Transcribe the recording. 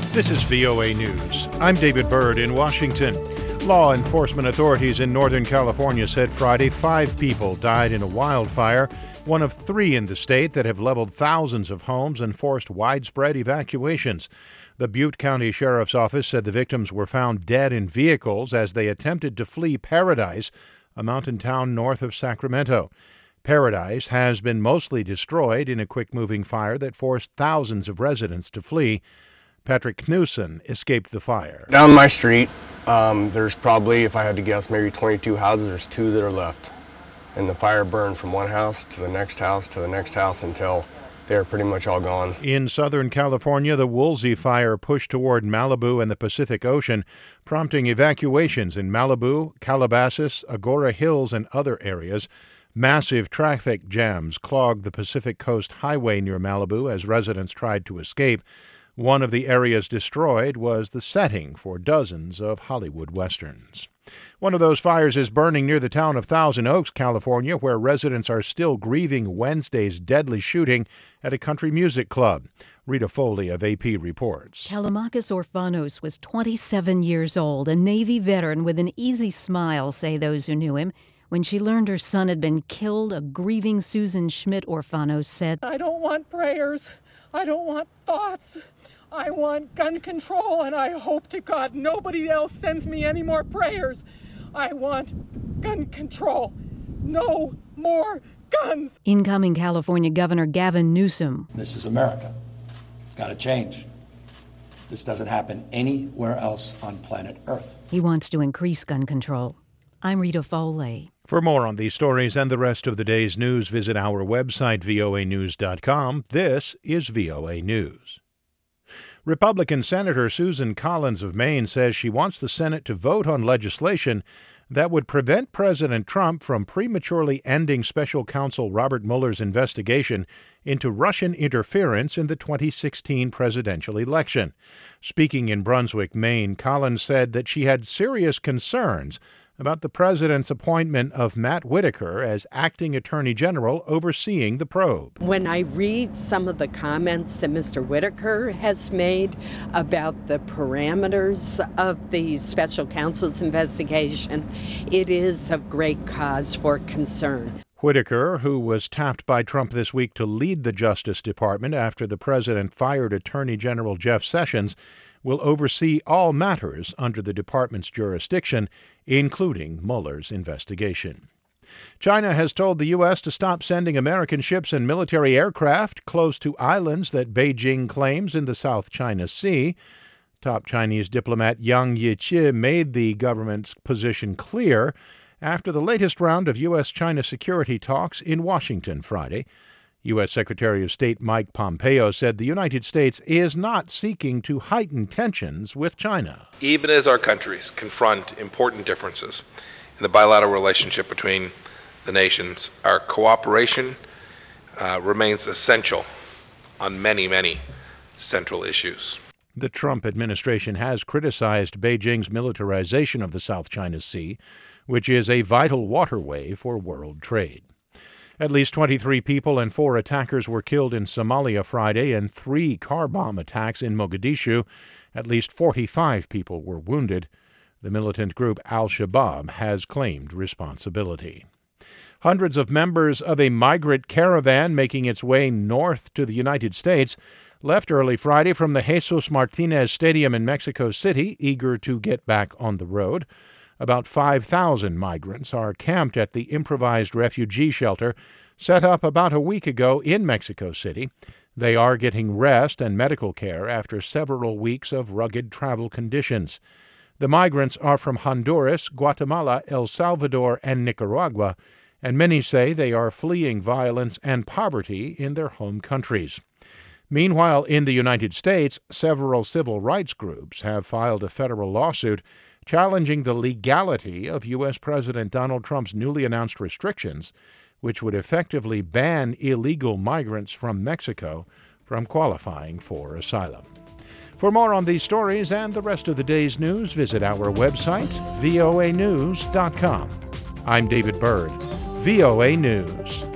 This is VOA News. I'm David Byrd in Washington. Law enforcement authorities in Northern California said Friday 5 people died in a wildfire, one of 3 in the state that have leveled thousands of homes and forced widespread evacuations. The Butte County Sheriff's Office said the victims were found dead in vehicles as they attempted to flee Paradise, a mountain town north of Sacramento. Paradise has been mostly destroyed in a quick-moving fire that forced thousands of residents to flee. Patrick Knudsen escaped the fire. Down my street, there's probably, if I had to guess, maybe 22 houses. There's 2 that are left. And the fire burned from one house to the next house to the next house until they're pretty much all gone. In Southern California, the Woolsey fire pushed toward Malibu and the Pacific Ocean, prompting evacuations in Malibu, Calabasas, Agoura Hills, and other areas. Massive traffic jams clogged the Pacific Coast Highway near Malibu as residents tried to escape. One of the areas destroyed was the setting for dozens of Hollywood westerns. One of those fires is burning near the town of Thousand Oaks, California, where residents are still grieving Wednesday's deadly shooting at a country music club. Rita Foley of AP reports. Callimachus Orphanos was 27 years old, a Navy veteran with an easy smile, say those who knew him. When she learned her son had been killed, a grieving Susan Schmidt Orphanos said, "I don't want prayers. I don't want thoughts. I want gun control, and I hope to God nobody else sends me any more prayers. I want gun control. No more guns." Incoming California Governor Gavin Newsom. This is America. It's got to change. This doesn't happen anywhere else on planet Earth. He wants to increase gun control. I'm Rita Foley. For more on these stories and the rest of the day's news, visit our website, voanews.com. This is VOA News. Republican Senator Susan Collins of Maine says she wants the Senate to vote on legislation that would prevent President Trump from prematurely ending Special Counsel Robert Mueller's investigation into Russian interference in the 2016 presidential election. Speaking in Brunswick, Maine, Collins said that she had serious concerns about the president's appointment of Matt Whitaker as acting attorney general overseeing the probe. When I read some of the comments that Mr. Whitaker has made about the parameters of the special counsel's investigation, it is of great cause for concern. Whitaker, who was tapped by Trump this week to lead the Justice Department after the president fired Attorney General Jeff Sessions, will oversee all matters under the department's jurisdiction, including Mueller's investigation. China has told the U.S. to stop sending American ships and military aircraft close to islands that Beijing claims in the South China Sea. Top Chinese diplomat Yang Jiechi made the government's position clear after the latest round of U.S.-China security talks in Washington Friday. U.S. Secretary of State Mike Pompeo said the United States is not seeking to heighten tensions with China. Even as our countries confront important differences in the bilateral relationship between the nations, our cooperation remains essential on many, many central issues. The Trump administration has criticized Beijing's militarization of the South China Sea, which is a vital waterway for world trade. At least 23 people and 4 attackers were killed in Somalia Friday and 3 car bomb attacks in Mogadishu. At least 45 people were wounded. The militant group Al-Shabaab has claimed responsibility. Hundreds of members of a migrant caravan making its way north to the United States left early Friday from the Jesus Martinez Stadium in Mexico City, eager to get back on the road. About 5,000 migrants are camped at the improvised refugee shelter set up about a week ago in Mexico City. They are getting rest and medical care after several weeks of rugged travel conditions. The migrants are from Honduras, Guatemala, El Salvador, and Nicaragua, and many say they are fleeing violence and poverty in their home countries. Meanwhile, in the United States, several civil rights groups have filed a federal lawsuit challenging the legality of U.S. President Donald Trump's newly announced restrictions, which would effectively ban illegal migrants from Mexico from qualifying for asylum. For more on these stories and the rest of the day's news, visit our website, voanews.com. I'm David Byrd, VOA News.